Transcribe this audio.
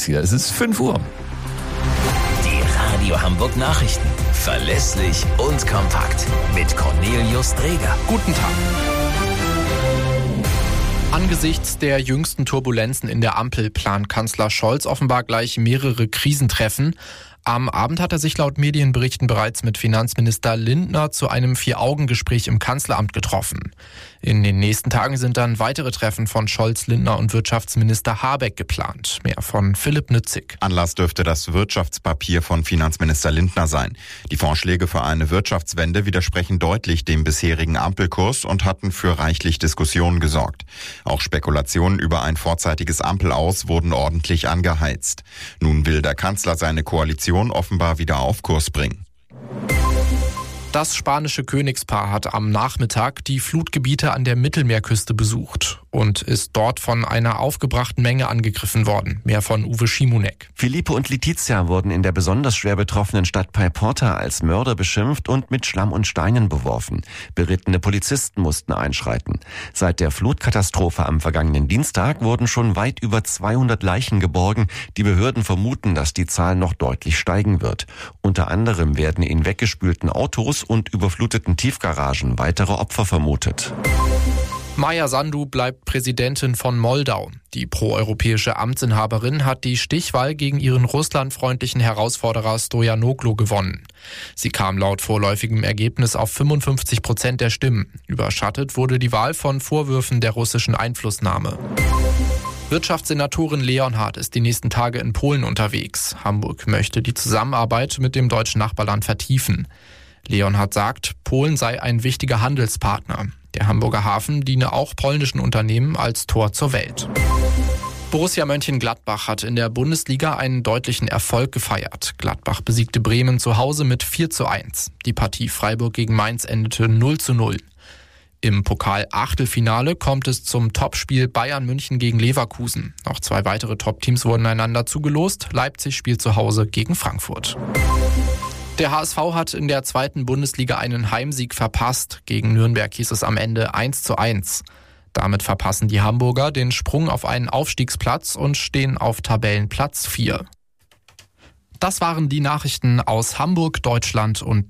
hier. Es ist 5 Uhr. Die Radio Hamburg Nachrichten. Verlässlich und kompakt. Mit Cornelius Dreger. Guten Tag. Angesichts der jüngsten Turbulenzen in der Ampel plant Kanzler Scholz offenbar gleich mehrere Krisentreffen. Am Abend hat er sich laut Medienberichten bereits mit Finanzminister Lindner zu einem 4-Augen-Gespräch im Kanzleramt getroffen. In den nächsten Tagen sind dann weitere Treffen von Scholz, Lindner und Wirtschaftsminister Habeck geplant. Mehr von Philipp Nützig. Anlass dürfte das Wirtschaftspapier von Finanzminister Lindner sein. Die Vorschläge für eine Wirtschaftswende widersprechen deutlich dem bisherigen Ampelkurs und hatten für reichlich Diskussionen gesorgt. Auch Spekulationen über ein vorzeitiges Ampelaus wurden ordentlich angeheizt. Nun will der Kanzler seine Koalition offenbar wieder auf Kurs bringen. Das spanische Königspaar hat am Nachmittag die Flutgebiete an der Mittelmeerküste besucht und ist dort von einer aufgebrachten Menge angegriffen worden. Mehr von Uwe Schimonek. Filippo und Letizia wurden in der besonders schwer betroffenen Stadt Paiporta als Mörder beschimpft und mit Schlamm und Steinen beworfen. Berittene Polizisten mussten einschreiten. Seit der Flutkatastrophe am vergangenen Dienstag wurden schon weit über 200 Leichen geborgen. Die Behörden vermuten, dass die Zahl noch deutlich steigen wird. Unter anderem werden in weggespülten Autos und überfluteten Tiefgaragen weitere Opfer vermutet. Maja Sandu bleibt Präsidentin von Moldau. Die proeuropäische Amtsinhaberin hat die Stichwahl gegen ihren russlandfreundlichen Herausforderer Stojanoglu gewonnen. Sie kam laut vorläufigem Ergebnis auf 55% der Stimmen. Überschattet wurde die Wahl von Vorwürfen der russischen Einflussnahme. Wirtschaftssenatorin Leonhardt ist die nächsten Tage in Polen unterwegs. Hamburg möchte die Zusammenarbeit mit dem deutschen Nachbarland vertiefen. Leonhardt sagt, Polen sei ein wichtiger Handelspartner. Der Hamburger Hafen diene auch polnischen Unternehmen als Tor zur Welt. Borussia Mönchengladbach hat in der Bundesliga einen deutlichen Erfolg gefeiert. Gladbach besiegte Bremen zu Hause mit 4:1. Die Partie Freiburg gegen Mainz endete 0:0. Im Pokal-Achtelfinale kommt es zum Topspiel Bayern München gegen Leverkusen. Noch 2 weitere Top-Teams wurden einander zugelost. Leipzig spielt zu Hause gegen Frankfurt. Der HSV hat in der 2. Bundesliga einen Heimsieg verpasst. Gegen Nürnberg hieß es am Ende 1:1. Damit verpassen die Hamburger den Sprung auf einen Aufstiegsplatz und stehen auf Tabellenplatz 4. Das waren die Nachrichten aus Hamburg, Deutschland und